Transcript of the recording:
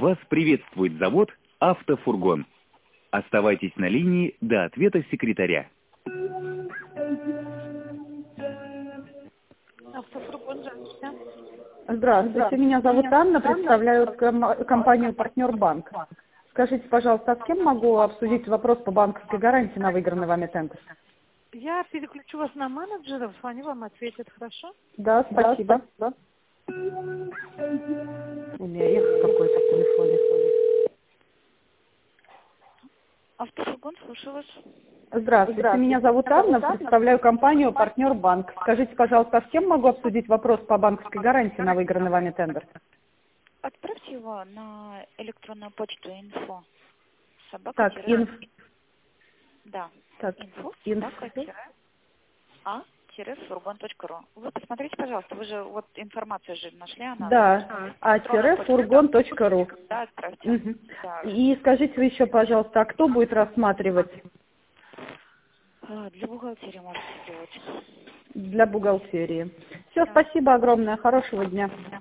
Вас приветствует завод «Автофургон». Оставайтесь на линии до ответа секретаря. Автофургон, здравствуйте. Здравствуйте, меня зовут Анна, представляю компанию «Партнер Банк». Скажите, пожалуйста, а с кем могу обсудить вопрос по банковской гарантии на выигранный вами тендер? Я переключу вас на менеджеров, они вам ответят, хорошо? Да, спасибо. Да. У меня эхо какое-то в телефоне. Автофургон, слушаю вас. Здравствуйте, меня зовут Анна, представляю компанию «Партнер Банк». Скажите, пожалуйста, а с кем могу обсудить вопрос по банковской гарантии на выигранный вами тендер? Отправьте его на электронную почту info. Так, Да. Так, info-furgon.ru. Вы посмотрите, пожалуйста, вы же вот информацию же нашли, она. Да, furgon.ru. Да, отправьте. Угу. Да. И скажите вы еще, пожалуйста, а кто будет рассматривать? Для бухгалтерии можете сделать. Для бухгалтерии. Все, спасибо огромное, хорошего дня.